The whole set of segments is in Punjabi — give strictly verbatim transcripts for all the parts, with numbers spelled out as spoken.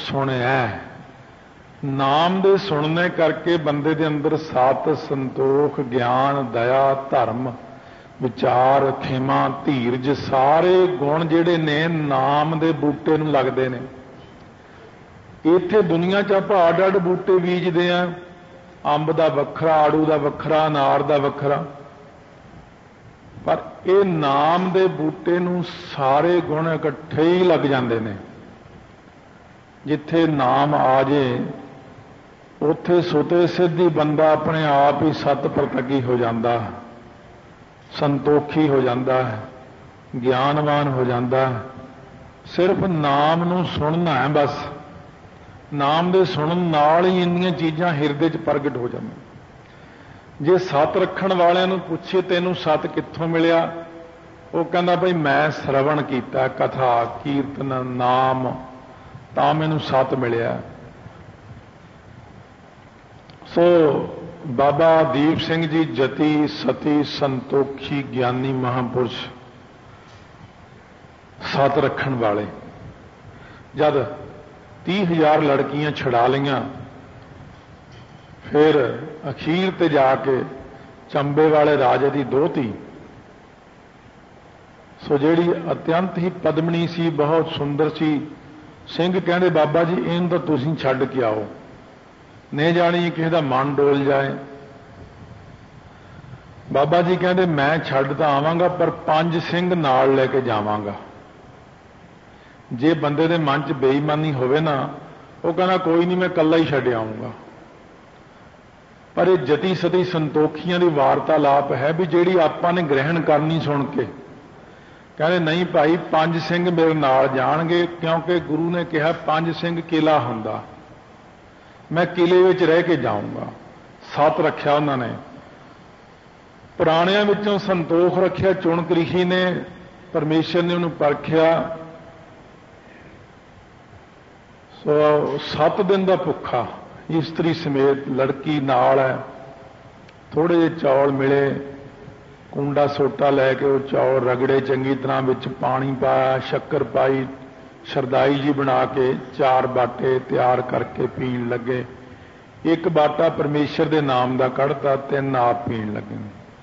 सुनिया। नाम दे सुनने करके बंदे दे अंदर सत, संतोख, ज्ञान, दया, धर्म, विचार, खेमा, धीरज सारे गुण जिहड़े ने नाम दे बूटे नूं लगदे ने। इत्थे दुनिया च आपां अड अड बूटे बीजदे आ, अंब दा वखरा, आड़ू दा वखरा, अनार दा वखरा, पर ये नाम दे बूटे नूं सारे गुण इकट्ठे ही लग जाते हैं। जिथे नाम आ जाए उथे सुते सिद्धि बंदा अपने आप ही सत प्रतगी हो जाता, संतोखी हो जाता है, ज्ञानवान हो जाता है। सिर्फ नाम नूं सुनना है, बस नाम दे सुनन नाल ही इन्नियां चीज़ां हिरदे च प्रगट हो जांदियां। जे सत रखण वालिਆਂ ਨੂੰ ਪੁੱਛੇ ਤੈਨੂੰ सत कित्थों मिलिया, वो कहता भाई मैं श्रवण किया, कथा कीर्तन नाम, तां मैनूं सत मिलिया। सो बाबा दीप सिंह जी जति सती संतोखी ज्ञानी महापुरुष सत रखण वाले, जद तीह हजार लड़कियां छड़ा लियां, फिर अखीर ते जाके चंबे वाले राजे की दोहती, सो जिहड़ी अत्यंत ही पद्मनी सी, बहुत सुंदर सी, सिंह कहते बाबा जी इन तो तुसीं छड्ड के आओ, नहीं जानी किसी का मन डोल जाए। बाबा जी कहते मैं छड्ड तां आवांगा पर पंज सिंह नाल लैके जावांगा। जे बंदे दे मन च बेईमानी होवे ना, वो कहना कोई नहीं मैं कल्ला ही छड्ड आऊंगा। पर यह जति सती संतोखियां की वार्तालाप है भी जिहड़ी आपां ने ग्रहण करनी सुन के। कहते नहीं भाई पंज सिंह मेरे नाल जाणगे, क्योंकि गुरु ने कहा पंज सिंह किला हुंदा, मैं किले विच रह के जाऊंगा। सत रखिया उन्होंने, पुराणियां विचों संतोख रखिया, चुणक ऋषि ने, परमेश्वर ने उन्होंने परखिया। सो सत दिन का भुखा इस्त्री समेत लड़की नाल है, थोड़े जे चौल मिले, कुंडा सोटा लैके वो चौल रगड़े चंगी तरह, विच पानी पाया, शक्कर पाई, शरदाई जी बना के चार बाटे तैयार करके पीण लगे। एक बाटा परमेश्वर के नाम का कढ़ता, तीन आप पीण लगे।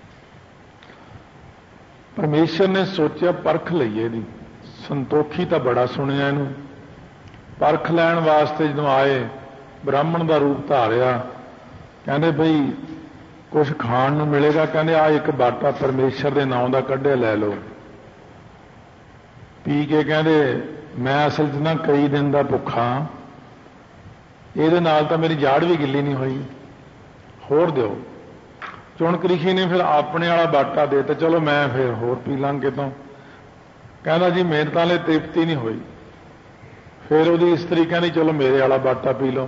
परमेश्वर ने सोचा परख लईए दी, संतोखी तो बड़ा सुनिया इनू। परख लैण वास्ते जो आए, ब्राह्मण का रूप धारिया, कहते बई कुछ खाण नूं मिलेगा, कहते आ एक बाटा परमेश्वर के नाम का कढ़िया लै लो। पी के कहते मैं असल च ना कई दिन का भुखा, ये नाल तां मेरी जाड़ भी गिली नहीं हुई, होर दिओ। चुणक ऋषि ने फिर अपने वाला बाटा दे, तो चलो मैं फिर होर पी लां कितों। कहना जी मेरे तां ले तृप्ति नहीं हुई। फिर वो इस्त्री कहनी चलो मेरे वाला बाटा पी लो।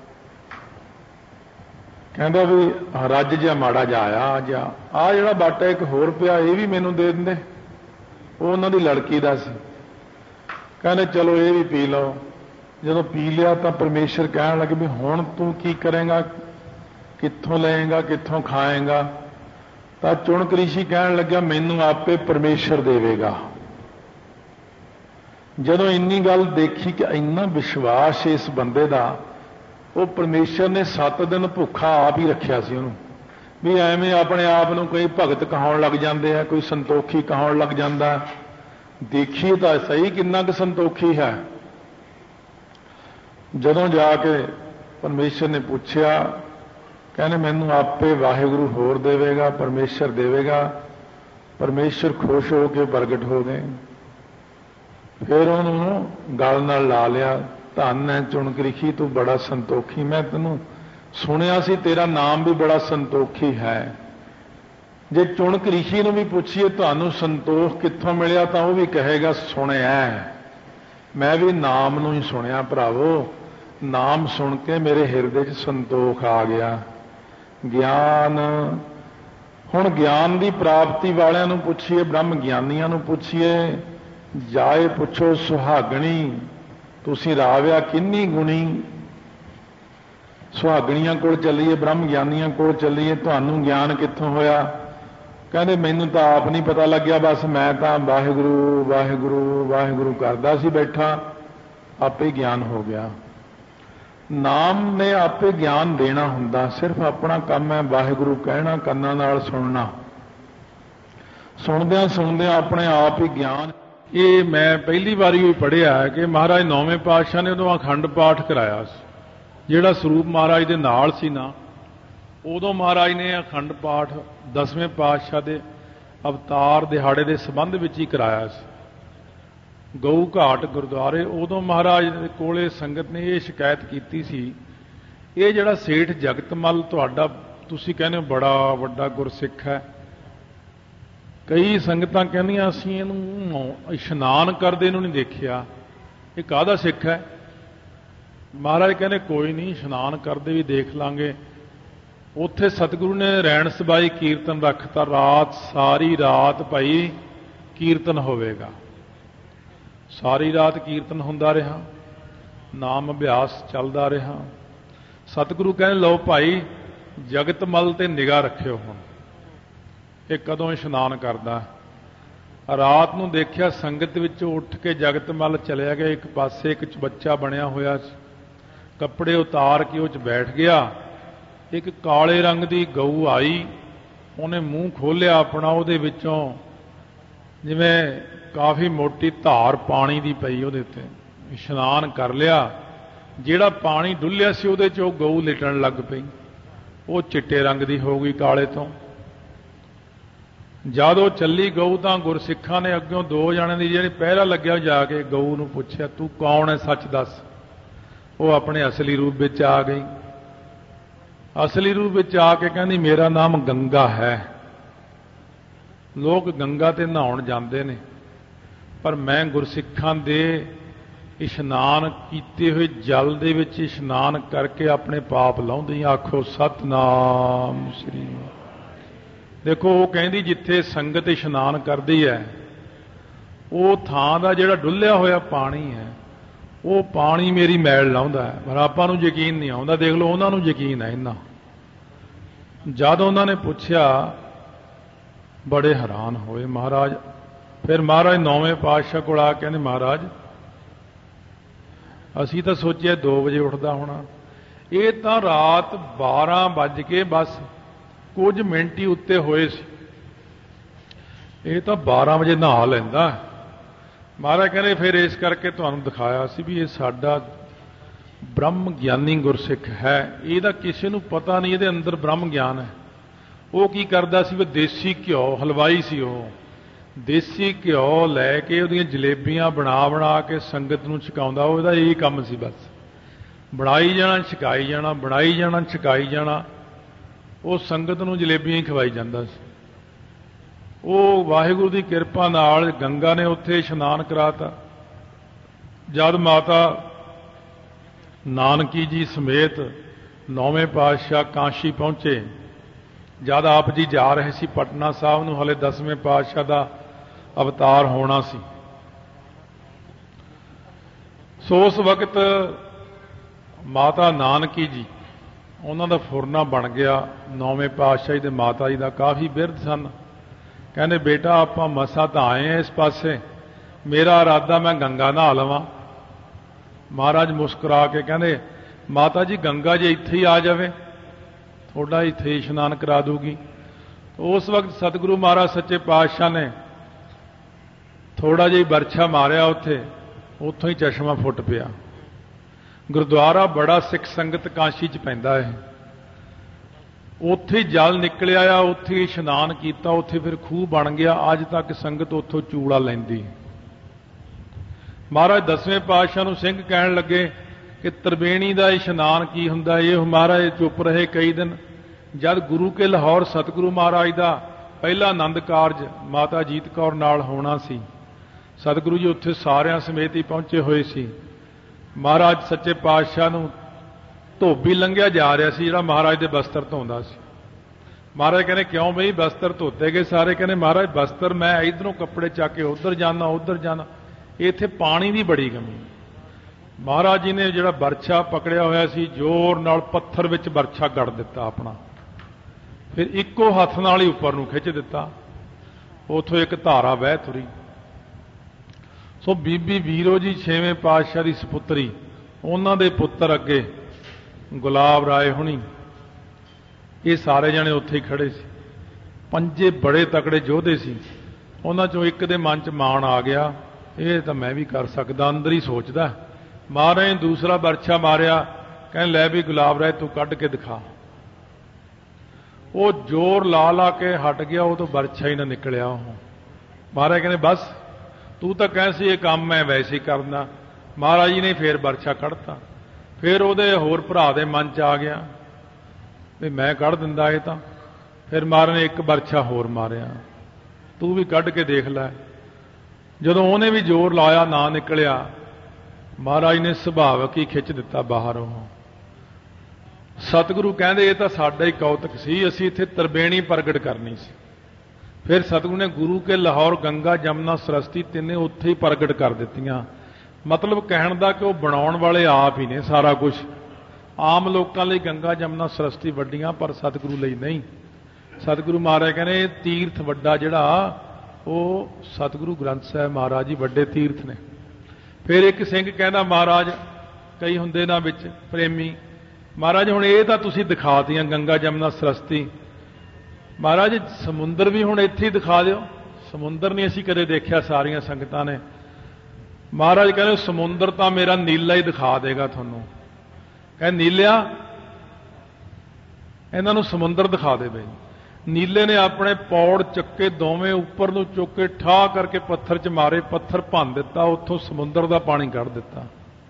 कहता भी रज जा माड़ा जा आया जा, आ जिहड़ा बाटा एक होर पिया ये भी मैनू दे देंदे, वो उन्हां दी लड़की दा सी। कहने चलो ये भी पी लो। जदों पी लिया तो परमेश्वर कहण लगे भी हुण तू की करेगा, कित्थों लेगा, कित्थों खाएगा। तो चुणक ऋषि कहण लग्या मैनू आपे परमेश्वर देवेगा। जदों इन्नी गल देखी कि इन्ना विश्वास इस बंदे का, वो परमेश्वर ने सत दिन भुखा आप ही रखिया सी उन्होंने, भी एवें अपने आप को कोई भगत कहाउण लग जाते हैं, कोई संतोखी कहाउण लग जाता। देखिए तो सही किन्ना क संतोखी है। जदों जाके परमेश्वर ने पूछया, कहने मैनू आपे वाहिगुरु होर देवेगा, परमेश्वर देवेगा। परमेश्वर खुश हो के प्रगट हो गए। फिर उन्होंने गल नाल ला लिया, धन है चुणक ऋषि तू बड़ा संतोखी, मैं तेनू सुनिया सी तेरा नाम भी बड़ा संतोखी है। जे चुणक ऋषि नूं भी पूछिए तुहानू संतोख कित्थों मिलिया, तो वह भी कहेगा सुनिया। मैं भी नाम नूं ही सुनिया भरावो, नाम सुन के मेरे हिरदे च संतोख आ गया। ज्ञान, हुण ज्ञान की प्राप्ति वालियां नूं पुछिए, ब्रह्म ज्ञानियां नूं पुछिए, जाए पुछो सुहागणी तुसीं राविया किन्नी गुणी। सुहागणियां कोल चलीए, ब्रह्म ज्ञानियां कोल चलीए, तुहानू ज्ञान कित्थों होया। कहते मैनू तो आप नहीं पता लग्या, बस मैं तो वाहिगुरू वाहिगुरू वाहिगुरू करदा सी बैठा, आपे ज्ञान हो गया। ਨਾਮ ਨੇ ਆਪੇ ਗਿਆਨ ਦੇਣਾ ਹੁੰਦਾ, ਸਿਰਫ ਆਪਣਾ ਕੰਮ ਹੈ ਵਾਹਿਗੁਰੂ ਕਹਿਣਾ, ਕੰਨਾਂ ਨਾਲ ਸੁਣਨਾ, ਸੁਣਦਿਆਂ ਸੁਣਦਿਆਂ ਆਪਣੇ ਆਪ ਹੀ ਗਿਆਨ। ਇਹ ਮੈਂ ਪਹਿਲੀ ਵਾਰੀ ਹੀ ਪੜ੍ਹਿਆ ਕਿ ਮਹਾਰਾਜ ਨੌਵੇਂ ਪਾਤਸ਼ਾਹ ਨੇ ਉਦੋਂ ਅਖੰਡ ਪਾਠ ਕਰਾਇਆ ਸੀ, ਜਿਹੜਾ ਸਰੂਪ ਮਹਾਰਾਜ ਦੇ ਨਾਲ ਸੀ ਨਾ, ਉਦੋਂ ਮਹਾਰਾਜ ਨੇ ਅਖੰਡ ਪਾਠ ਦਸਵੇਂ ਪਾਤਸ਼ਾਹ ਦੇ ਅਵਤਾਰ ਦਿਹਾੜੇ ਦੇ ਸੰਬੰਧ ਵਿੱਚ ਹੀ ਕਰਾਇਆ ਸੀ। ਗਊ ਘਾਟ ਗੁਰਦੁਆਰੇ ਉਦੋਂ ਮਹਾਰਾਜ ਦੇ ਕੋਲੇ ਸੰਗਤ ਨੇ ਇਹ ਸ਼ਿਕਾਇਤ ਕੀਤੀ ਸੀ, ਇਹ ਜਿਹੜਾ ਸੇਠ ਜਗਤਮਲ ਤੁਹਾਡਾ, ਤੁਸੀਂ ਕਹਿੰਦੇ ਹੋ ਬੜਾ ਵੱਡਾ ਗੁਰਸਿੱਖ ਹੈ, ਕਈ ਸੰਗਤਾਂ ਕਹਿੰਦੀਆਂ ਅਸੀਂ ਇਹਨੂੰ ਇਸ਼ਨਾਨ ਕਰਦੇ ਨੂੰ ਨਹੀਂ ਦੇਖਿਆ, ਇਹ ਕਾਹਦਾ ਸਿੱਖ ਹੈ? ਮਹਾਰਾਜ ਕਹਿੰਦੇ ਕੋਈ ਨਹੀਂ, ਇਸ਼ਨਾਨ ਕਰਦੇ ਵੀ ਦੇਖ ਲਾਂਗੇ। ਉੱਥੇ ਸਤਿਗੁਰੂ ਨੇ ਰੈਣ ਸਬਾਈ ਕੀਰਤਨ ਰੱਖਤਾ, ਰਾਤ ਸਾਰੀ ਰਾਤ ਭਾਈ ਕੀਰਤਨ ਹੋਵੇਗਾ। ਸਾਰੀ ਰਾਤ ਕੀਰਤਨ ਹੁੰਦਾ ਰਿਹਾ, ਨਾਮ ਅਭਿਆਸ ਚੱਲਦਾ ਰਿਹਾ। ਸਤਿਗੁਰੂ ਕਹਿੰਦੇ ਲਓ ਭਾਈ ਜਗਤਮਲ ਤੇ ਨਿਗਾਹ ਰੱਖਿਓ, ਹੁਣ ਇਹ ਕਦੋਂ ਇਸ਼ਨਾਨ ਕਰਦਾ। ਰਾਤ ਨੂੰ ਦੇਖਿਆ ਸੰਗਤ ਵਿੱਚੋਂ ਉੱਠ ਕੇ ਜਗਤਮਲ ਚਲਿਆ ਗਿਆ, ਇੱਕ ਪਾਸੇ ਇੱਕ ਚਬੱਚਾ ਬਣਿਆ ਹੋਇਆ ਸੀ, ਕੱਪੜੇ ਉਤਾਰ ਕੇ ਉਹ 'ਚ ਬੈਠ ਗਿਆ। ਇੱਕ ਕਾਲੇ ਰੰਗ ਦੀ ਗਊ ਆਈ, ਉਹਨੇ ਮੂੰਹ ਖੋਲ੍ਹਿਆ ਆਪਣਾ, ਉਹਦੇ ਵਿੱਚੋਂ ਜਿਵੇਂ ਕਾਫੀ ਮੋਟੀ ਧਾਰ ਪਾਣੀ ਦੀ ਪਈ ਉਹਦੇ ਉੱਤੇ। ਇਸ਼ਨਾਨ ਕਰ ਲਿਆ, ਜਿਹੜਾ ਪਾਣੀ ਡੁੱਲਿਆ ਸੀ ਉਹਦੇ 'ਚ ਉਹ ਗਊ ਲਿਟਣ ਲੱਗ ਪਈ, ਉਹ ਚਿੱਟੇ ਰੰਗ ਦੀ ਹੋ ਗਈ ਕਾਲੇ ਤੋਂ। ਜਦ ਉਹ ਚੱਲੀ ਗਊ ਤਾਂ ਗੁਰਸਿੱਖਾਂ ਨੇ ਅੱਗੋਂ ਦੋ ਜਣਿਆਂ ਦੀ ਜਿਹੜੀ ਪਹਿਰਾ ਲੱਗਿਆ ਜਾ ਕੇ ਗਊ ਨੂੰ ਪੁੱਛਿਆ, ਤੂੰ ਕੌਣ ਹੈ, ਸੱਚ ਦੱਸ। ਉਹ ਆਪਣੇ ਅਸਲੀ ਰੂਪ ਵਿੱਚ ਆ ਗਈ। ਅਸਲੀ ਰੂਪ ਵਿੱਚ ਆ ਕੇ ਕਹਿੰਦੀ ਮੇਰਾ ਨਾਮ ਗੰਗਾ ਹੈ। ਲੋਕ ਗੰਗਾ ਤੇ ਨਹਾਉਣ ਜਾਂਦੇ ਨੇ, ਪਰ ਮੈਂ ਗੁਰਸਿੱਖਾਂ ਦੇ ਇਸ਼ਨਾਨ ਕੀਤੇ ਹੋਏ ਜਲ ਦੇ ਵਿੱਚ ਇਸ਼ਨਾਨ ਕਰਕੇ ਆਪਣੇ ਪਾਪ ਲਾਉਂਦੀ। ਆਖੋ ਸਤਨਾਮ ਸ੍ਰੀ। ਦੇਖੋ ਉਹ ਕਹਿੰਦੀ ਜਿੱਥੇ ਸੰਗਤ ਇਸ਼ਨਾਨ ਕਰਦੀ ਹੈ ਉਹ ਥਾਂ ਦਾ ਜਿਹੜਾ ਡੁੱਲਿਆ ਹੋਇਆ ਪਾਣੀ ਹੈ ਉਹ ਪਾਣੀ ਮੇਰੀ ਮੈਲ ਲਾਉਂਦਾ ਹੈ, ਪਰ ਆਪਾਂ ਨੂੰ ਯਕੀਨ ਨਹੀਂ ਆਉਂਦਾ। ਦੇਖ ਲਓ ਉਹਨਾਂ ਨੂੰ ਯਕੀਨ ਹੈ ਇੰਨਾ। ਜਦ ਉਹਨਾਂ ਨੇ ਪੁੱਛਿਆ ਬੜੇ ਹੈਰਾਨ ਹੋਏ ਮਹਾਰਾਜ। ਫਿਰ ਮਹਾਰਾਜ ਨੌਵੇਂ ਪਾਤਸ਼ਾਹ ਕੋਲ ਆ ਕਹਿੰਦੇ ਮਹਾਰਾਜ ਅਸੀਂ ਤਾਂ ਸੋਚਿਆ ਦੋ ਵਜੇ ਉੱਠਦਾ ਹੋਣਾ, ਇਹ ਤਾਂ ਰਾਤ ਬਾਰਾਂ ਵੱਜ ਕੇ ਬਸ ਕੁਝ ਮਿੰਟ ਹੀ ਉੱਤੇ ਹੋਏ ਸੀ, ਇਹ ਤਾਂ ਬਾਰਾਂ ਵਜੇ ਨਹਾ ਲੈਂਦਾ। ਮਹਾਰਾਜ ਕਹਿੰਦੇ ਫਿਰ ਇਸ ਕਰਕੇ ਤੁਹਾਨੂੰ ਦਿਖਾਇਆ ਸੀ ਵੀ ਇਹ ਸਾਡਾ ਬ੍ਰਹਮ ਗਿਆਨੀ ਗੁਰਸਿੱਖ ਹੈ, ਇਹਦਾ ਕਿਸੇ ਨੂੰ ਪਤਾ ਨਹੀਂ ਇਹਦੇ ਅੰਦਰ ਬ੍ਰਹਮ ਗਿਆਨ ਹੈ। ਉਹ ਕੀ ਕਰਦਾ ਸੀ ਵੀ ਦੇਸੀ ਘਿਓ, ਹਲਵਾਈ ਸੀ ਉਹ, ਦੇਸੀ ਘਿਓ ਲੈ ਕੇ ਉਹਦੀਆਂ ਜਲੇਬੀਆਂ ਬਣਾ ਬਣਾ ਕੇ ਸੰਗਤ ਨੂੰ ਛਕਾਉਂਦਾ। ਉਹਦਾ ਇਹੀ ਕੰਮ ਸੀ, ਬਸ ਬਣਾਈ ਜਾਣਾ ਛਕਾਈ ਜਾਣਾ, ਬਣਾਈ ਜਾਣਾ ਛਕਾਈ ਜਾਣਾ। ਉਹ ਸੰਗਤ ਨੂੰ ਜਲੇਬੀਆਂ ਹੀ ਖਵਾਈ ਜਾਂਦਾ ਸੀ। ਉਹ ਵਾਹਿਗੁਰੂ ਦੀ ਕਿਰਪਾ ਨਾਲ ਗੰਗਾ ਨੇ ਉੱਥੇ ਇਸ਼ਨਾਨ ਕਰਾਤਾ। ਜਦ ਮਾਤਾ ਨਾਨਕੀ ਜੀ ਸਮੇਤ ਨੌਵੇਂ ਪਾਤਸ਼ਾਹ ਕਾਂਸ਼ੀ ਪਹੁੰਚੇ, ਜਦ ਆਪ ਜੀ ਜਾ ਰਹੇ ਸੀ ਪਟਨਾ ਸਾਹਿਬ ਨੂੰ, ਹਲੇ ਦਸਵੇਂ ਪਾਤਸ਼ਾਹ ਦਾ ਅਵਤਾਰ ਹੋਣਾ ਸੀ। ਸੋ ਉਸ ਵਕਤ ਮਾਤਾ ਨਾਨਕੀ ਜੀ, ਉਹਨਾਂ ਦਾ ਫੁਰਨਾ ਬਣ ਗਿਆ। ਨੌਵੇਂ ਪਾਤਸ਼ਾਹ ਦੇ ਮਾਤਾ ਜੀ ਦਾ ਕਾਫੀ ਬਿਰਧ ਸਨ। ਕਹਿੰਦੇ ਬੇਟਾ ਆਪਾਂ ਮਸਾਂ ਤਾਂ ਆਏ ਹਾਂ ਇਸ ਪਾਸੇ, ਮੇਰਾ ਇਰਾਦਾ ਮੈਂ ਗੰਗਾ ਨਹਾ ਲਵਾਂ। ਮਹਾਰਾਜ ਮੁਸਕਰਾ ਕੇ ਕਹਿੰਦੇ ਮਾਤਾ ਜੀ ਗੰਗਾ ਜੇ ਇੱਥੇ ਹੀ ਆ ਜਾਵੇ ਤੁਹਾਡਾ ਇੱਥੇ ਇਸ਼ਨਾਨ ਕਰਾ ਦੂਗੀ। ਉਸ ਵਕਤ ਸਤਿਗੁਰੂ ਮਹਾਰਾਜ ਸੱਚੇ ਪਾਤਸ਼ਾਹ ਨੇ ਥੋੜਾ ਜਿਹਾ ਬਰਛਾ ਮਾਰਿਆ ਉੱਥੇ, ਉੱਥੋਂ ਹੀ ਚਸ਼ਮਾ ਫੁੱਟ ਪਿਆ। ਗੁਰਦੁਆਰਾ ਬੜਾ ਸਿੱਖ ਸੰਗਤ ਕਾਂਸ਼ੀ 'ਚ ਪੈਂਦਾ ਹੈ, ਉੱਥੇ ਜਲ ਨਿਕਲਿਆ ਆ, ਉੱਥੇ ਇਸ਼ਨਾਨ ਕੀਤਾ, ਉੱਥੇ ਫਿਰ ਖੂਹ ਬਣ ਗਿਆ। ਅੱਜ ਤੱਕ ਸੰਗਤ ਉੱਥੋਂ ਚੂੜਾ ਲੈਂਦੀ। ਮਹਾਰਾਜ ਦਸਵੇਂ ਪਾਤਸ਼ਾਹ ਨੂੰ ਸਿੰਘ ਕਹਿਣ ਲੱਗੇ ਕਿ ਤ੍ਰਿਵੇਣੀ ਦਾ ਇਸ਼ਨਾਨ ਕੀ ਹੁੰਦਾ। ਇਹ ਮਹਾਰਾਜ ਚੁੱਪ ਰਹੇ ਕਈ ਦਿਨ। ਜਦ ਗੁਰੂ ਕੇ ਲਾਹੌਰ ਸਤਿਗੁਰੂ ਮਹਾਰਾਜ ਦਾ ਪਹਿਲਾ ਆਨੰਦ ਕਾਰਜ ਮਾਤਾ ਜੀਤ ਕੌਰ ਨਾਲ ਹੋਣਾ ਸੀ, ਸਤਿਗੁਰੂ ਜੀ ਉੱਥੇ ਸਾਰਿਆਂ ਸਮੇਤ ਹੀ ਪਹੁੰਚੇ ਹੋਏ ਸੀ। ਮਹਾਰਾਜ ਸੱਚੇ ਪਾਤਸ਼ਾਹ ਨੂੰ ਧੋਬੀ ਲੰਘਿਆ ਜਾ ਰਿਹਾ ਸੀ ਜਿਹੜਾ ਮਹਾਰਾਜ ਦੇ ਬਸਤਰ ਧੋਂਦਾ ਸੀ। ਮਹਾਰਾਜ ਕਹਿੰਦੇ ਕਿਉਂ ਬਈ ਬਸਤਰ ਧੋਤੇ ਗਏ ਸਾਰੇ? ਕਹਿੰਦੇ ਮਹਾਰਾਜ ਬਸਤਰ ਮੈਂ ਇਧਰੋਂ ਕੱਪੜੇ ਚੱਕ ਕੇ ਉਧਰ ਜਾਣਾ ਉਧਰ ਜਾਣਾ, ਇੱਥੇ ਪਾਣੀ ਦੀ ਬੜੀ ਕਮੀ। ਮਹਾਰਾਜ ਜੀ ਨੇ ਜਿਹੜਾ ਬਰਛਾ ਪਕੜਿਆ ਹੋਇਆ ਸੀ ਜ਼ੋਰ ਨਾਲ ਪੱਥਰ ਵਿੱਚ ਬਰਛਾ ਗੜ ਦਿੱਤਾ ਆਪਣਾ, ਫਿਰ ਇੱਕੋ ਹੱਥ ਨਾਲ ਹੀ ਉੱਪਰ ਨੂੰ ਖਿੱਚ ਦਿੱਤਾ। ਉਥੋਂ ਇੱਕ ਧਾਰਾ ਵਹਿ ਤੁਰੀ। ਸੋ ਬੀਬੀ ਵੀਰੋ ਜੀ ਛੇਵੇਂ ਪਾਤਸ਼ਾਹ ਦੀ ਸਪੁੱਤਰੀ, ਉਹਨਾਂ ਦੇ ਪੁੱਤਰ ਅੱਗੇ ਗੁਲਾਬ ਰਾਏ ਹੁਣੀ, ਇਹ ਸਾਰੇ ਜਣੇ ਉੱਥੇ ਹੀ ਖੜੇ ਸੀ। ਪੰਜੇ ਬੜੇ ਤਕੜੇ ਯੋਧੇ ਸੀ। ਉਹਨਾਂ ਚੋਂ ਇੱਕ ਦੇ ਮਨ 'ਚ ਮਾਣ ਆ ਗਿਆ, ਇਹ ਤਾਂ ਮੈਂ ਵੀ ਕਰ ਸਕਦਾ। ਅੰਦਰ ਹੀ ਸੋਚਦਾ। ਮਹਾਰਾਜ ਨੇ ਦੂਸਰਾ ਬਰਛਾ ਮਾਰਿਆ, ਕਹਿੰਦੇ ਲੈ ਵੀ ਗੁਲਾਬ ਰਾਏ ਤੂੰ ਕੱਢ ਕੇ ਦਿਖਾ। ਉਹ ਜ਼ੋਰ ਲਾ ਲਾ ਕੇ ਹਟ ਗਿਆ, ਉਹ ਤੋਂ ਬਰਛਾ ਹੀ ਨਾ ਨਿਕਲਿਆ। ਉਹ ਮਹਾਰਾਜ ਕਹਿੰਦੇ ਬਸ ਤੂੰ ਤਾਂ ਕਹਿ ਸੀ ਇਹ ਕੰਮ ਮੈਂ ਵੈਸੇ ਹੀ ਕਰਦਾ। ਮਹਾਰਾਜ ਜੀ ਨੇ ਫੇਰ ਬਰਛਾ ਕੱਢਤਾ। ਫਿਰ ਉਹਦੇ ਹੋਰ ਭਰਾ ਦੇ ਮਨ 'ਚ ਆ ਗਿਆ ਵੀ ਮੈਂ ਕੱਢ ਦਿੰਦਾ ਇਹ ਤਾਂ। ਫਿਰ ਮਹਾਰਾਜ ਨੇ ਇੱਕ ਬਰਛਾ ਹੋਰ ਮਾਰਿਆ, ਤੂੰ ਵੀ ਕੱਢ ਕੇ ਦੇਖ ਲੈ। ਜਦੋਂ ਉਹਨੇ ਵੀ ਜ਼ੋਰ ਲਾਇਆ ਨਾ ਨਿਕਲਿਆ, ਮਹਾਰਾਜ ਨੇ ਸੁਭਾਵਕ ਹੀ ਖਿੱਚ ਦਿੱਤਾ ਬਾਹਰ। ਉਹ ਸਤਿਗੁਰੂ ਕਹਿੰਦੇ ਇਹ ਤਾਂ ਸਾਡਾ ਹੀ ਕੌਤਕ ਸੀ, ਅਸੀਂ ਇੱਥੇ ਤਰਬੇਣੀ ਪ੍ਰਗਟ ਕਰਨੀ ਸੀ। ਫਿਰ ਸਤਿਗੁਰੂ ਨੇ ਗੁਰੂ ਕੇ ਲਾਹੌਰ ਗੰਗਾ ਜਮਨਾ ਸਰਸਤੀ ਤਿੰਨੇ ਉੱਥੇ ਹੀ ਪ੍ਰਗਟ ਕਰ ਦਿੱਤੀਆਂ। ਮਤਲਬ ਕਹਿਣ ਦਾ ਕਿ ਉਹ ਬਣਾਉਣ ਵਾਲੇ ਆਪ ਹੀ ਨੇ ਸਾਰਾ ਕੁਝ। ਆਮ ਲੋਕਾਂ ਲਈ ਗੰਗਾ ਜਮਨਾ ਸਰਸਤੀ ਵੱਡੀਆਂ, ਪਰ ਸਤਿਗੁਰੂ ਲਈ ਨਹੀਂ। ਸਤਿਗੁਰੂ ਮਹਾਰਾਜ ਕਹਿੰਦੇ ਇਹ ਤੀਰਥ ਵੱਡਾ ਜਿਹੜਾ ਉਹ ਸਤਿਗੁਰੂ ਗ੍ਰੰਥ ਸਾਹਿਬ ਮਹਾਰਾਜ ਜੀ ਵੱਡੇ ਤੀਰਥ ਨੇ। ਫਿਰ ਇੱਕ ਸਿੰਘ ਕਹਿੰਦਾ ਮਹਾਰਾਜ, ਕਈ ਹੁੰਦੇ ਨਾ ਵਿੱਚ ਪ੍ਰੇਮੀ, ਮਹਾਰਾਜ ਹੁਣ ਇਹ ਤਾਂ ਤੁਸੀਂ ਦਿਖਾਤੀਆਂ ਗੰਗਾ ਜਮਨਾ ਸਰਸਤੀ, ਮਹਾਰਾਜ ਸਮੁੰਦਰ ਵੀ ਹੁਣ ਇੱਥੇ ਹੀ ਦਿਖਾ ਦਿਓ। ਸਮੁੰਦਰ ਨਹੀਂ ਅਸੀਂ ਕਦੇ ਦੇਖਿਆ, ਸਾਰੀਆਂ ਸੰਗਤਾਂ ਨੇ। ਮਹਾਰਾਜ ਕਹਿੰਦੇ ਸਮੁੰਦਰ ਤਾਂ ਮੇਰਾ ਨੀਲਾ ਹੀ ਦਿਖਾ ਦੇਗਾ ਤੁਹਾਨੂੰ। ਕਹਿੰਦੇ ਨੀਲਿਆ, ਇਹਨਾਂ ਨੂੰ ਸਮੁੰਦਰ ਦਿਖਾ ਦੇ ਬਈ। ਨੀਲੇ ਨੇ ਆਪਣੇ ਪੌੜ ਚੱਕੇ ਦੋਵੇਂ ਉੱਪਰ ਨੂੰ ਚੁੱਕ ਕੇ ਠਾਹ ਕਰਕੇ ਪੱਥਰ 'ਚ ਮਾਰੇ, ਪੱਥਰ ਭੰਨ ਦਿੱਤਾ, ਉੱਥੋਂ ਸਮੁੰਦਰ ਦਾ ਪਾਣੀ ਕੱਢ ਦਿੱਤਾ।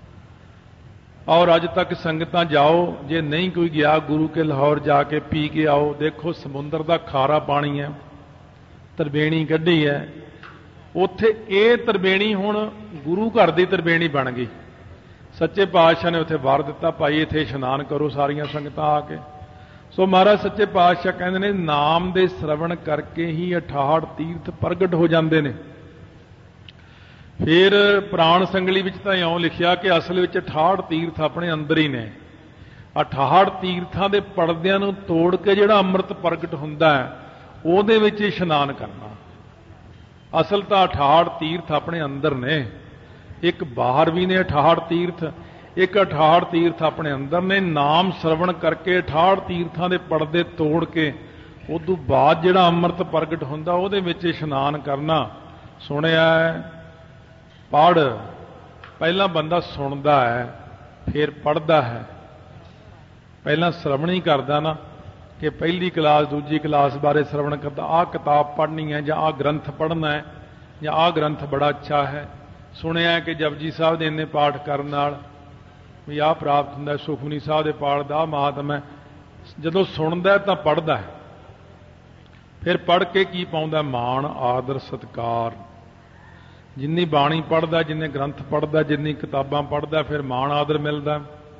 ਔਰ ਅੱਜ ਤੱਕ ਸੰਗਤਾਂ ਜਾਓ, ਜੇ ਨਹੀਂ ਕੋਈ ਗਿਆ ਗੁਰੂ ਕੇ ਲਾਹੌਰ ਜਾ ਕੇ ਪੀ ਕੇ ਆਓ, ਦੇਖੋ ਸਮੁੰਦਰ ਦਾ ਖਾਰਾ ਪਾਣੀ ਹੈ, ਤਰਬੇਣੀ ਕੱਢੀ ਹੈ ਉੱਥੇ। ਇਹ ਤਰਬੇਣੀ ਹੁਣ ਗੁਰੂ ਘਰ ਦੀ ਤਰਬੇਣੀ ਬਣ ਗਈ। ਸੱਚੇ ਪਾਤਸ਼ਾਹ ਨੇ ਉੱਥੇ ਵਰ ਦਿੱਤਾ, ਭਾਈ ਇੱਥੇ ਇਸ਼ਨਾਨ ਕਰੋ ਸਾਰੀਆਂ ਸੰਗਤਾਂ ਆ ਕੇ। ਸੋ ਮਹਾਰਾਜ ਸੱਚੇ ਪਾਤਸ਼ਾਹ ਕਹਿੰਦੇ ਨੇ ਨਾਮ ਦੇ ਸ਼ਰਵਣ ਕਰਕੇ ਹੀ ਅਠਾਹਠ ਤੀਰਥ ਪ੍ਰਗਟ ਹੋ ਜਾਂਦੇ ਨੇ। ਫਿਰ ਪ੍ਰਾਣ ਸੰਗਲੀ ਵਿੱਚ ਤਾਂ ਇਉਂ ਲਿਖਿਆ ਕਿ ਅਸਲ ਵਿੱਚ ਅਠਾਹਠ ਤੀਰਥ ਆਪਣੇ ਅੰਦਰ ਹੀ ਨੇ। ਅਠਾਹਠ ਤੀਰਥਾਂ ਦੇ ਪਰਦਿਆਂ ਨੂੰ ਤੋੜ ਕੇ ਜਿਹੜਾ ਅੰਮ੍ਰਿਤ ਪ੍ਰਗਟ ਹੁੰਦਾ ਹੈ, ਉਹਦੇ ਵਿੱਚ ਇਸ਼ਨਾਨ ਕਰਨਾ। ਅਸਲ ਤਾਂ ਅਠਾਹਠ ਤੀਰਥ ਆਪਣੇ ਅੰਦਰ ਨੇ, ਇੱਕ ਬਾਹਰ ਵੀ ਨੇ ਅਠਾਹਠ ਤੀਰਥ, ਇੱਕ ਅਠਾਹਠ ਤੀਰਥ ਆਪਣੇ ਅੰਦਰ ਨੇ। ਨਾਮ ਸ਼ਰਵਣ ਕਰਕੇ ਅਠਾਹਠ ਤੀਰਥਾਂ ਦੇ ਪਰਦੇ ਤੋੜ ਕੇ ਉਦੋਂ ਬਾਅਦ ਜਿਹੜਾ ਅੰਮ੍ਰਿਤ ਪ੍ਰਗਟ ਹੁੰਦਾ ਉਹਦੇ ਵਿੱਚ ਇਸ਼ਨਾਨ ਕਰਨਾ। ਸੁਣਿਆ ਹੈ ਪੜ੍ਹ, ਪਹਿਲਾਂ ਬੰਦਾ ਸੁਣਦਾ ਹੈ ਫਿਰ ਪੜ੍ਹਦਾ ਹੈ। ਪਹਿਲਾਂ ਸ਼ਰਵਣ ਹੀ ਕਰਦਾ ਨਾ, ਕਿ ਪਹਿਲੀ ਕਲਾਸ ਦੂਜੀ ਕਲਾਸ ਬਾਰੇ ਸ਼ਰਵਣ ਕਰਦਾ, ਆਹ ਕਿਤਾਬ ਪੜ੍ਹਨੀ ਹੈ ਜਾਂ ਆਹ ਗ੍ਰੰਥ ਪੜ੍ਹਨਾ ਹੈ ਜਾਂ ਆਹ ਗ੍ਰੰਥ ਬੜਾ ਅੱਛਾ ਹੈ। ਸੁਣਿਆ ਕਿ ਜਪਜੀ ਸਾਹਿਬ ਦੇ ਇੰਨੇ ਪਾਠ ਕਰਨ ਨਾਲ ਵੀ ਆਹ ਪ੍ਰਾਪਤ ਹੁੰਦਾ, ਸੁਖਮਨੀ ਸਾਹਿਬ ਦੇ ਪਾਠ ਦਾ ਮਹਾਤਮ ਹੈ। ਜਦੋਂ ਸੁਣਦਾ ਤਾਂ ਪੜ੍ਹਦਾ ਹੈ। ਫਿਰ ਪੜ੍ਹ ਕੇ ਕੀ ਪਾਉਂਦਾ? ਮਾਣ ਆਦਰ ਸਤਿਕਾਰ। ਜਿੰਨੀ ਬਾਣੀ ਪੜ੍ਹਦਾ, ਜਿੰਨੇ ਗ੍ਰੰਥ ਪੜ੍ਹਦਾ, ਜਿੰਨੀ ਕਿਤਾਬਾਂ ਪੜ੍ਹਦਾ, ਫਿਰ ਮਾਣ ਆਦਰ ਮਿਲਦਾ।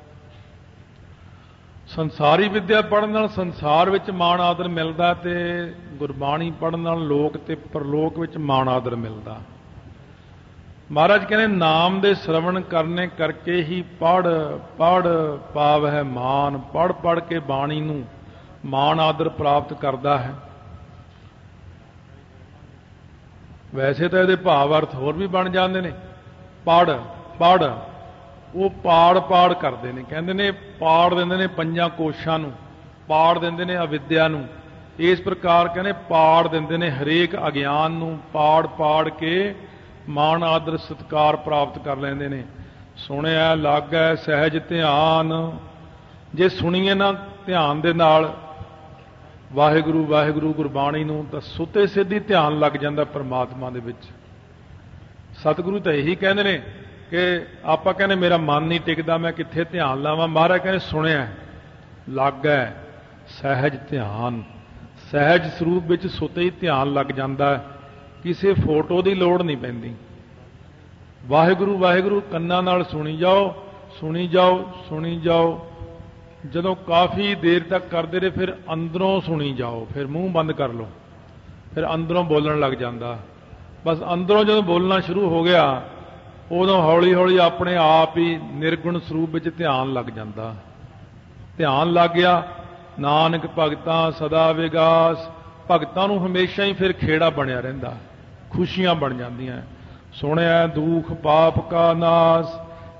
ਸੰਸਾਰੀ ਵਿਦਿਆ ਪੜ੍ਹਨ ਨਾਲ ਸੰਸਾਰ ਵਿੱਚ ਮਾਣ ਆਦਰ ਮਿਲਦਾ, ਤੇ ਗੁਰਬਾਣੀ ਪੜ੍ਹਨ ਨਾਲ ਲੋਕ ਤੇ ਪਰਲੋਕ ਵਿੱਚ ਮਾਣ ਆਦਰ ਮਿਲਦਾ। ਮਹਾਰਾਜ ਕਹਿੰਦੇ ਨਾਮ ਦੇ ਸ਼ਰਵਣ ਕਰਨੇ ਕਰਕੇ ਹੀ ਪੜ੍ਹ ਪੜ੍ਹ ਪਾਵਹਿ ਮਾਨ। ਪੜ੍ਹ ਪੜ੍ਹ ਕੇ ਬਾਣੀ ਨੂੰ ਮਾਣ ਆਦਰ ਪ੍ਰਾਪਤ ਕਰਦਾ ਹੈ। ਵੈਸੇ ਤਾਂ ਇਹਦੇ ਭਾਵ ਅਰਥ ਹੋਰ ਵੀ ਬਣ ਜਾਂਦੇ ਨੇ। ਪੜ੍ਹ ਪੜ੍ਹ, ਉਹ ਪਾੜ ਪਾੜ ਕਰਦੇ ਨੇ, ਕਹਿੰਦੇ ਨੇ ਪਾੜ ਦਿੰਦੇ ਨੇ ਪੰਜਾਂ ਕੋਸ਼ਾਂ ਨੂੰ, ਪਾੜ ਦਿੰਦੇ ਨੇ ਅਵਿਦਿਆ ਨੂੰ। ਇਸ ਪ੍ਰਕਾਰ ਕਹਿੰਦੇ ਪਾੜ ਦਿੰਦੇ ਨੇ ਹਰੇਕ ਅਗਿਆਨ ਨੂੰ, ਪਾੜ ਪਾੜ ਕੇ ਮਾਣ ਆਦਰ ਸਤਿਕਾਰ ਪ੍ਰਾਪਤ ਕਰ ਲੈਂਦੇ ਨੇ। ਸੁਣਿਆ ਲਾਗੈ ਸਹਿਜ ਧਿਆਨ। ਜੇ ਸੁਣੀਏ ਨਾ ਧਿਆਨ ਦੇ ਨਾਲ ਵਾਹਿਗੁਰੂ ਵਾਹਿਗੁਰੂ ਗੁਰਬਾਣੀ ਨੂੰ, ਤਾਂ ਸੁੱਤੇ ਸਿੱਧੀ ਧਿਆਨ ਲੱਗ ਜਾਂਦਾ ਪਰਮਾਤਮਾ ਦੇ ਵਿੱਚ। ਸਤਿਗੁਰੂ ਤਾਂ ਇਹੀ ਕਹਿੰਦੇ ਨੇ ਕਿ ਆਪਾਂ ਕਹਿੰਦੇ ਮੇਰਾ ਮਨ ਨਹੀਂ ਟਿਕਦਾ, ਮੈਂ ਕਿੱਥੇ ਧਿਆਨ ਲਾਵਾਂ। ਮਹਾਰਾਜ ਕਹਿੰਦੇ ਸੁਣਿਆ ਲਾਗੈ ਸਹਿਜ ਧਿਆਨ। ਸਹਿਜ ਸਰੂਪ ਵਿੱਚ ਸੁੱਤੇ ਹੀ ਧਿਆਨ ਲੱਗ ਜਾਂਦਾ, ਕਿਸੇ ਫੋਟੋ ਦੀ ਲੋੜ ਨਹੀਂ ਪੈਂਦੀ। ਵਾਹਿਗੁਰੂ ਵਾਹਿਗੁਰੂ ਕੰਨਾਂ ਨਾਲ ਸੁਣੀ ਜਾਓ ਸੁਣੀ ਜਾਓ ਸੁਣੀ ਜਾਓ। ਜਦੋਂ ਕਾਫੀ ਦੇਰ ਤੱਕ ਕਰਦੇ ਰਹੇ ਫਿਰ ਅੰਦਰੋਂ ਸੁਣੀ ਜਾਓ, ਫਿਰ ਮੂੰਹ ਬੰਦ ਕਰ ਲਓ, ਫਿਰ ਅੰਦਰੋਂ ਬੋਲਣ ਲੱਗ ਜਾਂਦਾ। ਬਸ ਅੰਦਰੋਂ ਜਦੋਂ ਬੋਲਣਾ ਸ਼ੁਰੂ ਹੋ ਗਿਆ, ਉਦੋਂ ਹੌਲੀ ਹੌਲੀ ਆਪਣੇ ਆਪ ਹੀ ਨਿਰਗੁਣ ਸਰੂਪ ਵਿੱਚ ਧਿਆਨ ਲੱਗ ਜਾਂਦਾ। ਧਿਆਨ ਲੱਗ ਗਿਆ, ਨਾਨਕ ਭਗਤਾਂ ਸਦਾ ਵਿਗਾਸ। ਭਗਤਾਂ ਨੂੰ ਹਮੇਸ਼ਾ ਹੀ ਫਿਰ ਖੇੜਾ ਬਣਿਆ ਰਹਿੰਦਾ, ਖੁਸ਼ੀਆਂ ਬਣ ਜਾਂਦੀਆਂ। ਸੁਣਿਆ ਦੁਖ ਪਾਪ ਕਾ ਨਾਸ।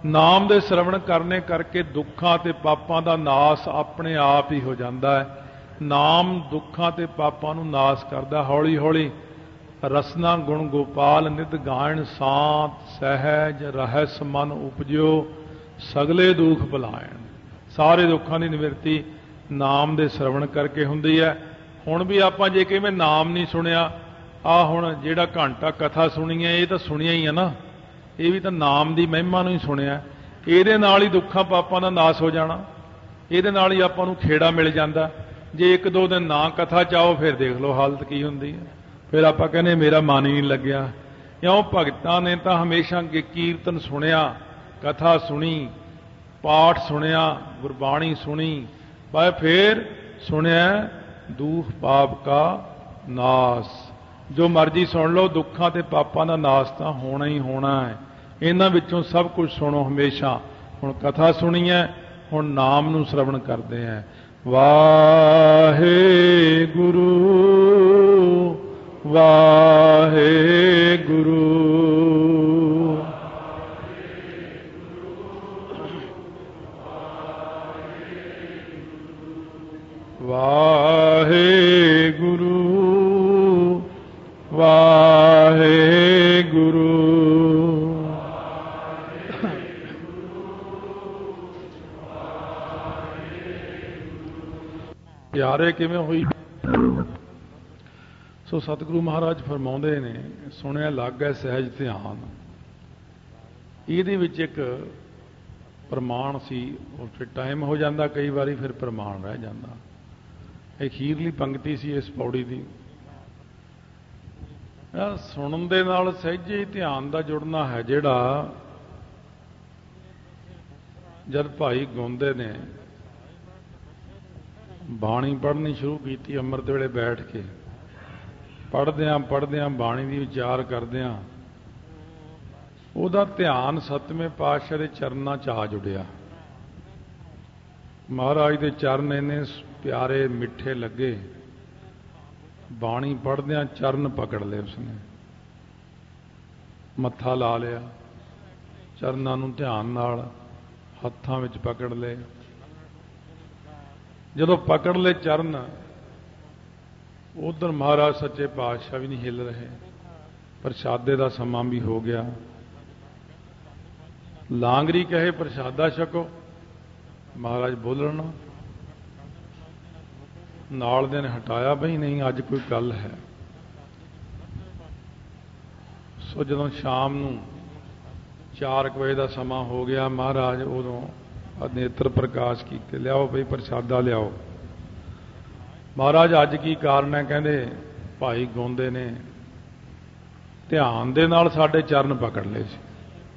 ਨਾਮ ਦੇ ਸ਼ਰਵਣ ਕਰਨੇ ਕਰਕੇ ਦੁੱਖਾਂ ਤੇ ਪਾਪਾਂ ਦਾ ਨਾਸ ਆਪਣੇ ਆਪ ਹੀ ਹੋ ਜਾਂਦਾ ਹੈ। ਨਾਮ ਦੁੱਖਾਂ ਤੇ ਪਾਪਾਂ ਨੂੰ ਨਾਸ ਕਰਦਾ। ਹੌਲੀ ਹੌਲੀ ਰਸਨਾ ਗੁਣ ਗੋਪਾਲ ਨਿਤ ਗਾਇਣ ਸਾਤ ਸਹਿਜ ਰਹਿਸ ਮਨ ਉਪਜਿਓ ਸਗਲੇ ਦੁੱਖ ਭੁਲਾਇਣ। ਸਾਰੇ ਦੁੱਖਾਂ ਦੀ ਨਿਵਰਤੀ ਨਾਮ ਦੇ ਸ਼ਰਵਣ ਕਰਕੇ ਹੁੰਦੀ ਹੈ। ਹੁਣ ਵੀ ਆਪਾਂ ਜੇ ਕਿਵੇਂ ਨਾਮ ਨਹੀਂ ਸੁਣਿਆ, ਆ ਹੁਣ ਜਿਹੜਾ ਘੰਟਾ ਕਥਾ ਸੁਣੀ ਹੈ ਇਹ ਤਾਂ ਸੁਣਿਆ ਹੀ ਹੈ ਨਾ, ਇਹ ਵੀ ਤਾਂ ਨਾਮ ਦੀ ਮਹਿਮਾ ਨੂੰ ਹੀ ਸੁਣਿਆ। ਇਹਦੇ ਨਾਲ ਹੀ ਦੁੱਖਾਂ ਪਾਪਾਂ ਦਾ ਨਾਸ ਹੋ ਜਾਣਾ, ਇਹਦੇ ਨਾਲ ਹੀ ਆਪਾਂ ਨੂੰ ਖੇੜਾ ਮਿਲ ਜਾਂਦਾ। ਜੇ ਇੱਕ ਦੋ ਦਿਨ ਨਾ ਕਥਾ ਚਾਹੋ ਫਿਰ ਦੇਖ ਲਓ ਹਾਲਤ ਕੀ ਹੁੰਦੀ ਹੈ। ਫਿਰ ਆਪਾਂ ਕਹਿੰਦੇ ਮੇਰਾ ਮਨ ਹੀ ਨਹੀਂ ਲੱਗਿਆ। ਕਿਉਂ? ਭਗਤਾਂ ਨੇ ਤਾਂ ਹਮੇਸ਼ਾ ਕੀਰਤਨ ਸੁਣਿਆ, ਕਥਾ ਸੁਣੀ, ਪਾਠ ਸੁਣਿਆ, ਗੁਰਬਾਣੀ ਸੁਣੀ, ਪਰ ਫਿਰ ਸੁਣਿਆ ਦੁੱਖ ਪਾਪ ਕਾ ਨਾਸ। ਜੋ ਮਰਜ਼ੀ ਸੁਣ ਲਓ, ਦੁੱਖਾਂ ਤੇ ਪਾਪਾਂ ਦਾ ਨਾਸ ਤਾਂ ਹੋਣਾ ਹੀ ਹੋਣਾ ਹੈ। ਇਹਨਾਂ ਵਿੱਚੋਂ ਸਭ ਕੁਝ ਸੁਣੋ ਹਮੇਸ਼ਾ। ਹੁਣ ਕਥਾ ਸੁਣੀ ਹੈ, ਹੁਣ ਨਾਮ ਨੂੰ ਸ਼ਰਵਣ ਕਰਦੇ ਹਾਂ। ਵਾਹਿਗੁਰੂ ਵਾਹਿਗੁਰੂ ਵਾਹਿਗੁਰੂ ਵਾਹਿਗੁਰੂ। ਪਿਆਰੇ ਕਿਵੇਂ ਹੋਈ? ਸੋ ਸਤਿਗੁਰੂ ਮਹਾਰਾਜ ਫਰਮਾਉਂਦੇ ਨੇ, ਸੁਣਿਆ ਲਾਗੈ ਸਹਿਜ ਧਿਆਨ। ਇਹਦੇ ਵਿੱਚ ਇੱਕ ਪ੍ਰਮਾਣ ਸੀ, ਉਹ ਫਿਰ ਟਾਈਮ ਹੋ ਜਾਂਦਾ ਕਈ ਵਾਰੀ, ਫਿਰ ਪ੍ਰਮਾਣ ਰਹਿ ਜਾਂਦਾ। ਇਹ ਅਖੀਰਲੀ ਪੰਕਤੀ ਸੀ ਇਸ ਪੌੜੀ ਦੀ। ਸੁਣਨ ਦੇ ਨਾਲ ਸਹਿਜੇ ਹੀ ਧਿਆਨ ਦਾ ਜੁੜਨਾ ਹੈ, ਜਿਹੜਾ ਜਦ ਭਾਈ ਗਾਉਂਦੇ ਨੇ ਬਾਣੀ ਪੜ੍ਹਨੀ ਸ਼ੁਰੂ ਕੀਤੀ, ਅੰਮ੍ਰਿਤ ਵੇਲੇ ਬੈਠ ਕੇ ਪੜ੍ਹਦਿਆਂ ਪੜ੍ਹਦਿਆਂ ਬਾਣੀ ਦੀ ਵਿਚਾਰ ਕਰਦਿਆਂ ਉਹਦਾ ਧਿਆਨ ਸਤਵੇਂ ਪਾਤਸ਼ਾਹ ਦੇ ਚਰਨਾਂ 'ਚ ਆ ਜੁੜਿਆ। ਮਹਾਰਾਜ ਦੇ ਚਰਨ ਇੰਨੇ ਪਿਆਰੇ ਮਿੱਠੇ ਲੱਗੇ, ਬਾਣੀ ਪੜ੍ਹਦਿਆਂ ਚਰਨ ਪਕੜ ਲਏ, ਉਸਨੇ ਮੱਥਾ ਲਾ ਲਿਆ, ਚਰਨਾਂ ਨੂੰ ਧਿਆਨ ਨਾਲ ਹੱਥਾਂ ਵਿੱਚ ਪਕੜ ਲਏ। ਜਦੋਂ ਪਕੜ ਲਏ ਚਰਨ, ਉਧਰ ਮਹਾਰਾਜ ਸੱਚੇ ਪਾਤਸ਼ਾਹ ਵੀ ਨਹੀਂ ਹਿੱਲ ਰਹੇ। ਪ੍ਰਸ਼ਾਦੇ ਦਾ ਸਮਾਂ ਵੀ ਹੋ ਗਿਆ। ਲਾਂਗਰੀ ਕਹੇ ਪ੍ਰਸ਼ਾਦਾ ਛਕੋ, ਮਹਾਰਾਜ ਬੋਲਣ ਨਾਲ ਦੇ ਨੇ ਹਟਾਇਆ, ਬਈ ਨਹੀਂ ਅੱਜ ਕੋਈ ਗੱਲ ਹੈ। ਸੋ ਜਦੋਂ ਸ਼ਾਮ ਨੂੰ ਚਾਰ ਕੁ ਵਜੇ ਦਾ ਸਮਾਂ ਹੋ ਗਿਆ, ਮਹਾਰਾਜ ਉਦੋਂ ਨੇਤਰ ਪ੍ਰਕਾਸ਼ ਕੀਤੇ, ਲਿਆਓ ਬਈ ਪ੍ਰਸ਼ਾਦਾ ਲਿਆਓ। ਮਹਾਰਾਜ ਅੱਜ ਕੀ ਕਾਰਨ ਹੈ? ਕਹਿੰਦੇ ਭਾਈ ਗਾਉਂਦੇ ਨੇ ਧਿਆਨ ਦੇ ਨਾਲ ਸਾਡੇ ਚਰਨ ਪਕੜ ਲਏ ਸੀ।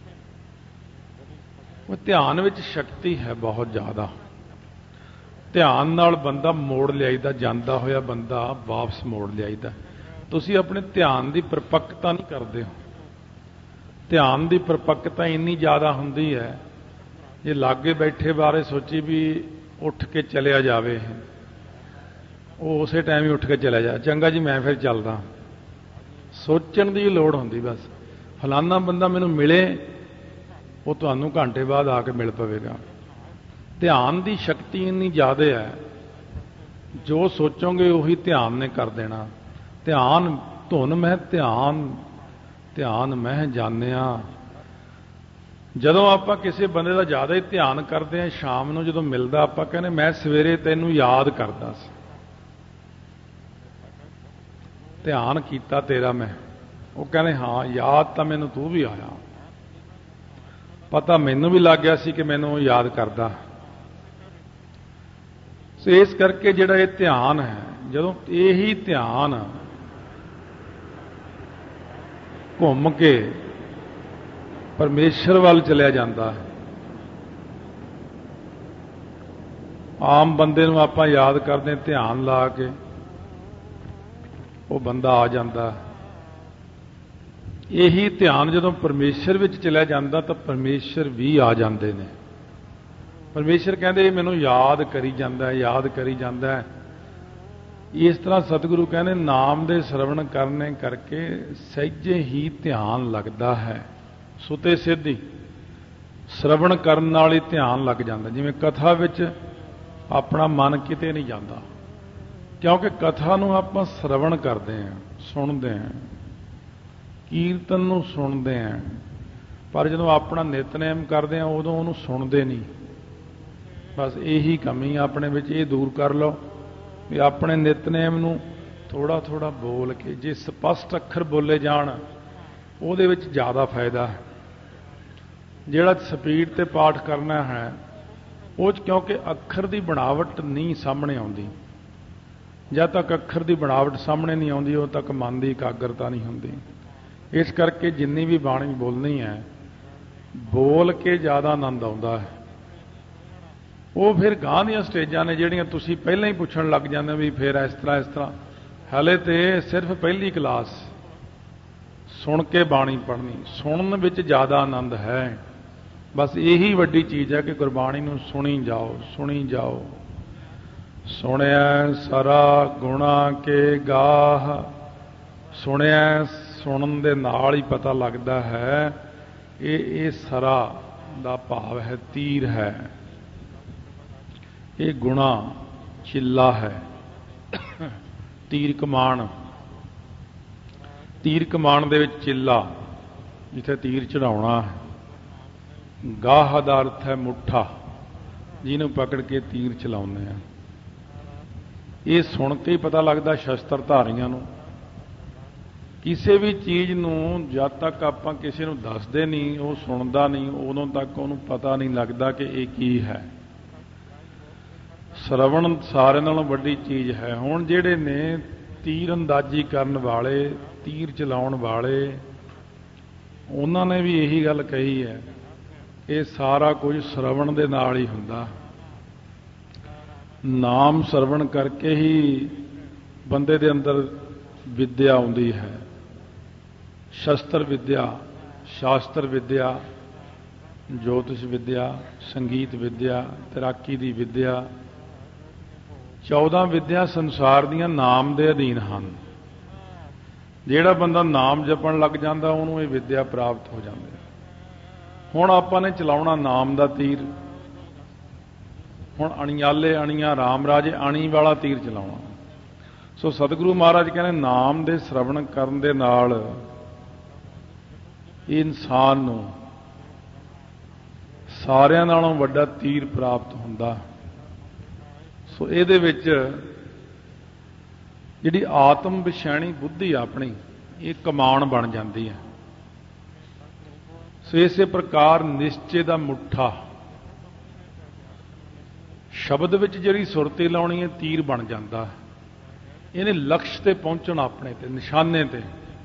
ਉਹ ਧਿਆਨ ਵਿੱਚ ਸ਼ਕਤੀ ਹੈ ਬਹੁਤ ਜ਼ਿਆਦਾ। ਧਿਆਨ ਨਾਲ ਬੰਦਾ ਮੋੜ ਲਿਆਈਦਾ, ਜਾਂਦਾ ਹੋਇਆ ਬੰਦਾ ਵਾਪਸ ਮੋੜ ਲਿਆਈਦਾ। ਤੁਸੀਂ ਆਪਣੇ ਧਿਆਨ ਦੀ ਪਰਪੱਕਤਾ ਨਹੀਂ ਕਰਦੇ ਹੋ। ਧਿਆਨ ਦੀ ਪਰਪੱਕਤਾ ਇੰਨੀ ਜ਼ਿਆਦਾ ਹੁੰਦੀ ਹੈ, ਜੇ ਲਾਗੇ ਬੈਠੇ ਬਾਰੇ ਸੋਚੀ ਵੀ ਉੱਠ ਕੇ ਚਲਿਆ ਜਾਵੇ, ਉਹ ਉਸੇ ਟਾਈਮ ਹੀ ਉੱਠ ਕੇ ਚਲਿਆ ਜਾ, ਚੰਗਾ ਜੀ ਮੈਂ ਫਿਰ ਚੱਲਦਾ। ਸੋਚਣ ਦੀ ਲੋੜ ਹੁੰਦੀ, ਬਸ ਫਲਾਨਾ ਬੰਦਾ ਮੈਨੂੰ ਮਿਲੇ, ਉਹ ਤੁਹਾਨੂੰ ਘੰਟੇ ਬਾਅਦ ਆ ਕੇ ਮਿਲ ਪਵੇਗਾ। ਧਿਆਨ ਦੀ ਸ਼ਕਤੀ ਇੰਨੀ ਜ਼ਿਆਦਾ ਹੈ, ਜੋ ਸੋਚੋਗੇ ਉਹੀ ਧਿਆਨ ਨੇ ਕਰ ਦੇਣਾ। ਧਿਆਨ ਧੁਨ ਮਹਿ ਧਿਆਨ, ਧਿਆਨ ਮਹਿ ਜਾਣਿਆ। ਜਦੋਂ ਆਪਾਂ ਕਿਸੇ ਬੰਦੇ ਦਾ ਜ਼ਿਆਦਾ ਹੀ ਧਿਆਨ ਕਰਦੇ ਹਾਂ, ਸ਼ਾਮ ਨੂੰ ਜਦੋਂ ਮਿਲਦਾ, ਆਪਾਂ ਕਹਿੰਦੇ ਮੈਂ ਸਵੇਰੇ ਤੈਨੂੰ ਯਾਦ ਕਰਦਾ ਸੀ, ਧਿਆਨ ਕੀਤਾ ਤੇਰਾ ਮੈਂ। ਉਹ ਕਹਿੰਦੇ ਹਾਂ ਯਾਦ ਤਾਂ ਮੈਨੂੰ ਤੂੰ ਵੀ ਆਇਆ, ਪਤਾ ਮੈਨੂੰ ਵੀ ਲੱਗ ਗਿਆ ਸੀ ਕਿ ਮੈਨੂੰ ਯਾਦ ਕਰਦਾ। ਸੋ ਇਸ ਕਰਕੇ ਜਿਹੜਾ ਇਹ ਧਿਆਨ ਹੈ, ਜਦੋਂ ਇਹੀ ਧਿਆਨ ਘੁੰਮ ਕੇ ਪਰਮੇਸ਼ਰ ਵੱਲ ਚਲਿਆ ਜਾਂਦਾ ਹੈ। ਆਮ ਬੰਦੇ ਨੂੰ ਆਪਾਂ ਯਾਦ ਕਰਦੇ ਧਿਆਨ ਲਾ ਕੇ, ਉਹ ਬੰਦਾ ਆ ਜਾਂਦਾ। ਇਹੀ ਧਿਆਨ ਜਦੋਂ ਪਰਮੇਸ਼ਰ ਵਿੱਚ ਚਲਿਆ ਜਾਂਦਾ ਤਾਂ ਪਰਮੇਸ਼ਰ ਵੀ ਆ ਜਾਂਦੇ ਨੇ। ਪਰਮੇਸ਼ਰ ਕਹਿੰਦੇ ਮੈਨੂੰ ਯਾਦ ਕਰੀ ਜਾਂਦਾ, ਯਾਦ ਕਰੀ ਜਾਂਦਾ। ਇਸ ਤਰ੍ਹਾਂ ਸਤਿਗੁਰੂ ਕਹਿੰਦੇ ਨਾਮ ਦੇ ਸ਼ਰਵਣ ਕਰਨੇ ਕਰਕੇ ਸਹਿਜੇ ਹੀ ਧਿਆਨ ਲੱਗਦਾ ਹੈ। ਸੁਤੇ ਸਿੱਧੀ श्रवण करन नाल ही ध्यान लग जाता। जिवें कथा विच अपना मन किते नहीं जाता, क्योंकि कथा नूं आपां श्रवण करते हैं, सुनते हैं, कीर्तन नूं सुनते हैं, पर जदों अपना नितनेम करते हैं उदों उहनूं सुनते नहीं। बस यही कमी अपने विच, ये दूर कर लो भी अपने नितनेम नूं थोड़ा थोड़ा बोल के, जे स्पष्ट अखर बोले जाण उहदे विच ज़्यादा फायदा है। जिहड़ा स्पीड ते पाठ करना है वो, क्योंकि अखर की बनावट नहीं सामने आउंदी। जब तक अखर की बनावट सामने नहीं आउंदी उद तक मन की एकाग्रता नहीं हुंदी। इस करके जिन्नी भी बाणी बोलनी है, बोल के ज़्यादा आनंद आउंदा है। वो फिर गांह दीयां स्टेजां ने जिहड़ियां तुसीं पहलां ही पुछण लग जांदे भी फिर इस तरह इस तरह। हले तो सिर्फ पहली क्लास सुन के बाणी पढ़नी, सुनन विच ज़्यादा आनंद है। बस यही वड्डी चीज़ है कि गुरबाणी नूं सुनी जाओ, सुनी जाओ। सुनिया सरा गुणा के गाह, सुनिया सुनन दे नाल ही पता लगता है ये ये सरा दा भाव है, तीर है, ये गुणा चिल्ला है। तीर कमान, तीर कमान दे विच चिल्ला जिथे तीर चढ़ाउणा है। गाह दा अर्थ है मुठा, जिन्हों पकड़ के तीर चलाउने हैं। ये सुन के ही पता लगता शस्त्रधारियों नूं। किसी भी चीज़ नूं जद तक आपां किसी नूं दसदे नहीं, वो सुनदा नहीं, उदों तक उहनूं पता नहीं लगता कि ये की है। श्रवण सारे नालों वड्डी चीज़ है। हुण जिहड़े ने तीर अंदाजी करन वाले, तीर चलाउण वाले, उन्हां ने भी यही गल कही है, ये सारा कुछ श्रवण दे नाल ही हुंदा। नाम श्रवण करके ही बंदे दे अंदर विद्या आउंदी है। शस्त्र विद्या, शास्त्र विद्या, ज्योतिष विद्या, संगीत विद्या, तैराकी दी विद्या, चौदह विद्या संसार दियां नाम दे अधीन हैं। जिहड़ा बंदा नाम जपण लग जांदा उहनूं ये विद्या प्राप्त हो जाती है। हुण आपां ने चलाउणा नाम दा तीर। हुण अणियाले अणिया राम राजे अणी वाला तीर चलाउणा। सो सतगुरु महाराज कहने नाम दे श्रवण करन दे नाल इंसान नूं सारियां नालों वड्डा तीर प्राप्त हुंदा। सो इहदे विच जिहड़ी आत्म विषैणी बुद्धि अपनी ये कमान बन जाती है। सो इस प्रकार निश्चय का मुठा, शब्द विच जिहड़ी सुरती लाउणी है तीर बन जाता है। इहने लक्ष्य ते पहुंचना, अपने ते निशाने ते।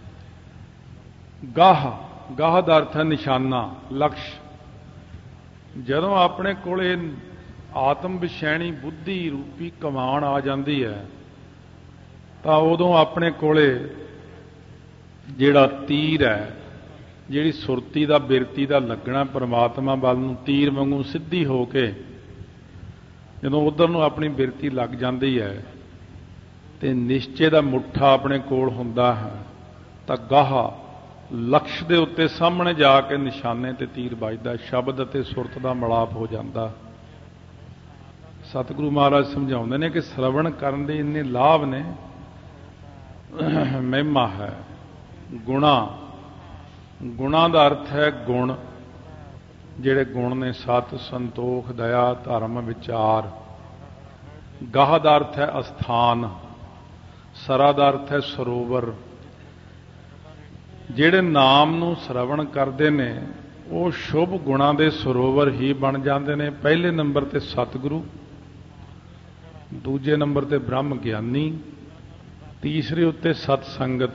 गाह, गाह दा अर्थ है निशाना, लक्ष्य। जदों अपने कोले आत्म विषैणी बुद्धि रूपी कमान आ जाती है तो उदों अपने कोले जिहड़ा तीर है, जिहड़ी सुरती दा बिरती दा लगना परमात्मा वल नूं तीर वांगू सिद्धी हो के जदों उधर नूं अपनी बिरती लग जाती है तो निश्चय दा मुठा अपने कोल हुंदा है। तो गाह लक्ष्य दे उत्ते सामने जाके निशाने ते तीर वजदा, शब्द अते सुरत दा मिलाप हो जाता। सतगुरु महाराज समझाउंदे ने कि श्रवण करन दे इन्ने लाभ ने, महिमा है। गुणा, गुणा का अर्थ है गुण, जिहड़े गुण ने सत, संतोख, दया, धर्म, विचार। गाह का अर्थ है अस्थान, सरा का अर्थ है सरोवर। जिहड़े नाम नूं श्रवण करते ने वो शुभ गुणां दे सरोवर ही बन जाते हैं। पहले नंबर ते सतगुरु, दूजे नंबर ते ब्रह्म ज्ञानी, तीसरे उत्ते सत संगत।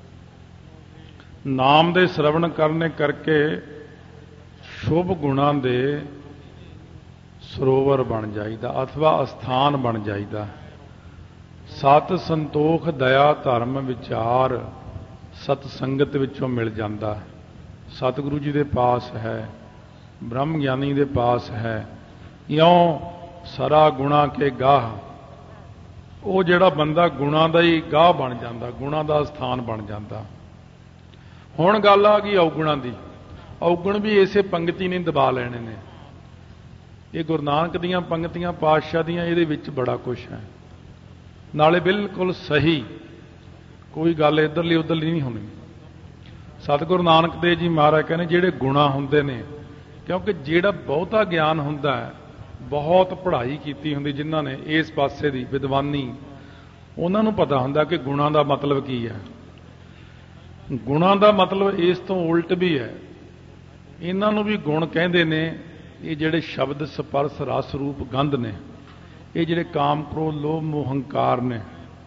नाम दे श्रवण करने करके शुभ गुणां दे सरोवर बन जाईदा अथवा अस्थान बन जाईदा। सत, संतोख, दया, धर्म, विचार सत संगत विचों मिल जाता। सतगुरु जी दे पास है, ब्रह्म ज्ञानी दे पास है। इयों सरा गुणा के गाह, वो जिहड़ा बंदा गुणा दा ही गाह बन जाता, गुणा दा स्थान बन जाता। हुण गल आ गई अवगुणा दी। ਔਗਣ ਵੀ ਇਸੇ ਪੰਗਤੀ ਨੇ ਦਬਾ ਲੈਣੇ ਨੇ। ਇਹ ਗੁਰੂ ਨਾਨਕ ਦੀਆਂ ਪੰਗਤੀਆਂ ਪਾਤਸ਼ਾਹ ਦੀਆਂ, ਇਹਦੇ ਵਿੱਚ ਬੜਾ ਕੁਛ ਹੈ, ਨਾਲੇ ਬਿਲਕੁਲ ਸਹੀ, ਕੋਈ ਗੱਲ ਇੱਧਰਲੀ ਉੱਧਰਲੀ ਨਹੀਂ ਹੋਣੀ। ਸਤਿਗੁਰੂ ਨਾਨਕ ਦੇਵ ਜੀ ਮਹਾਰਾਜ ਕਹਿੰਦੇ ਜਿਹੜੇ ਗੁਣਾ ਹੁੰਦੇ ਨੇ, ਕਿਉਂਕਿ ਜਿਹੜਾ ਬਹੁਤਾ ਗਿਆਨ ਹੁੰਦਾ ਹੈ, ਬਹੁਤ ਪੜ੍ਹਾਈ ਕੀਤੀ ਹੁੰਦੀ ਜਿਨ੍ਹਾਂ ਨੇ ਇਸ ਪਾਸੇ ਦੀ ਵਿਦਵਾਨੀ, ਉਹਨਾਂ ਨੂੰ ਪਤਾ ਹੁੰਦਾ ਕਿ ਗੁਣਾਂ ਦਾ ਮਤਲਬ ਕੀ ਹੈ। ਗੁਣਾਂ ਦਾ ਮਤਲਬ ਇਸ ਤੋਂ ਉਲਟ ਵੀ ਹੈ। ਇਹਨਾਂ ਨੂੰ ਵੀ ਗੁਣ ਕਹਿੰਦੇ ਨੇ। ਇਹ ਜਿਹੜੇ ਸ਼ਬਦ ਸਪਰਸ ਰਸ ਰੂਪ ਗੰਧ ਨੇ, ਇਹ ਜਿਹੜੇ ਕਾਮ ਕ੍ਰੋਧ ਲੋਭ ਮੋਹ ਹੰਕਾਰ ਨੇ,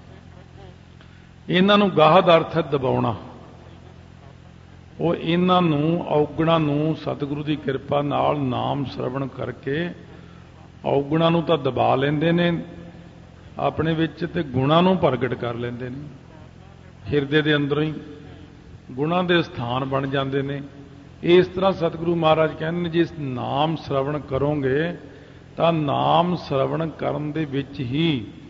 ਇਹਨਾਂ ਨੂੰ ਗਾਹ ਦਾ ਅਰਥ ਹੈ ਦਬਾਉਣਾ। ਉਹ ਇਹਨਾਂ ਨੂੰ ਔਗਣਾਂ ਨੂੰ ਸਤਿਗੁਰੂ ਦੀ ਕਿਰਪਾ ਨਾਲ ਨਾਮ ਸਰਵਣ ਕਰਕੇ ਔਗਣਾਂ ਨੂੰ ਤਾਂ ਦਬਾ ਲੈਂਦੇ ਨੇ ਆਪਣੇ ਵਿੱਚ, ਤੇ ਗੁਣਾਂ ਨੂੰ ਪ੍ਰਗਟ ਕਰ ਲੈਂਦੇ ਨੇ। ਹਿਰਦੇ ਦੇ ਅੰਦਰੋਂ ਹੀ ਗੁਣਾਂ ਦੇ ਸਥਾਨ ਬਣ ਜਾਂਦੇ ਨੇ। ਇਸ ਤਰ੍ਹਾਂ ਸਤਿਗੁਰੂ ਮਹਾਰਾਜ ਕਹਿੰਦੇ ਨੇ, ਜਿਸ ਨਾਮ ਸਰਵਣ ਕਰੋਗੇ ਤਾਂ ਨਾਮ ਸਰਵਣ ਕਰਨ ਦੇ ਵਿੱਚ ਹੀ